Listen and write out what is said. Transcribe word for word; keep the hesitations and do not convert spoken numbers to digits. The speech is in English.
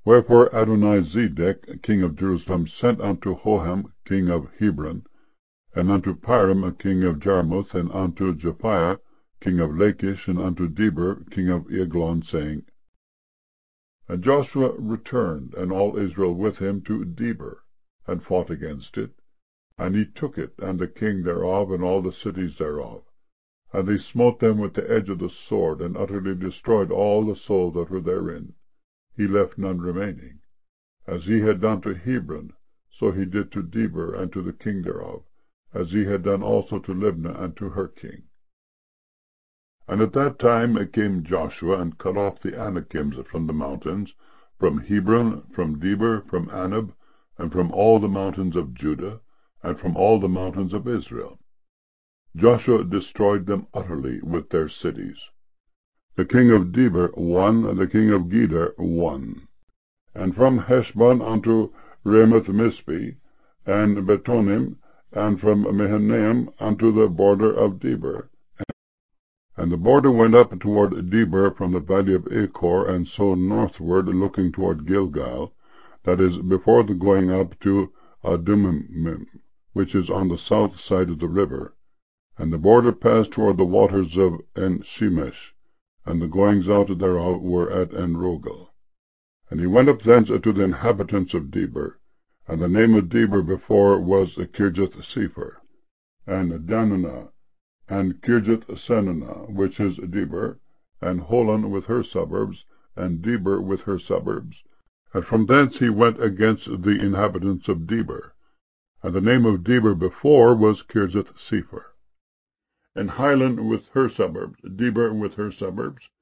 Wherefore Adonizedec king of Jerusalem sent unto Hoham king of Hebron, and unto Piram king of Jarmuth, and unto Japhiah king of Lachish, and unto Deber king of Eglon, saying, And Joshua returned, and all Israel with him, to Deber, and fought against it, and he took it, and the king thereof, and all the cities thereof. And they smote them with the edge of the sword, and utterly destroyed all the souls that were therein. He left none remaining. As he had done to Hebron, so he did to Deber, and to the king thereof, as he had done also to Libnah, and to her king. And at that time came Joshua, and cut off the Anakims from the mountains, from Hebron, from Deber, from Anab, and from all the mountains of Judah, and from all the mountains of Israel. Joshua destroyed them utterly with their cities. The king of Deber won, and the king of Gedar won. And from Heshbon unto Ramoth-Mizpeh, and Betonim, and from Mahanaim unto the border of Deber. And the border went up toward Deber from the valley of Achor, and so northward, looking toward Gilgal, that is, before the going up to Adumim, which is on the south side of the river. And the border passed toward the waters of En-shemesh, and the goings out thereof were at En-rogel. And he went up thence to the inhabitants of Deber, and the name of Deber before was Kirjath-sepher, and Dananah, and Kirjath-senanah, which is Deber, and Holon with her suburbs, and Deber with her suburbs. And from thence he went against the inhabitants of Deber, and the name of Deber before was Kirjath-sepher. And Hilan with her suburbs, Deber with her suburbs,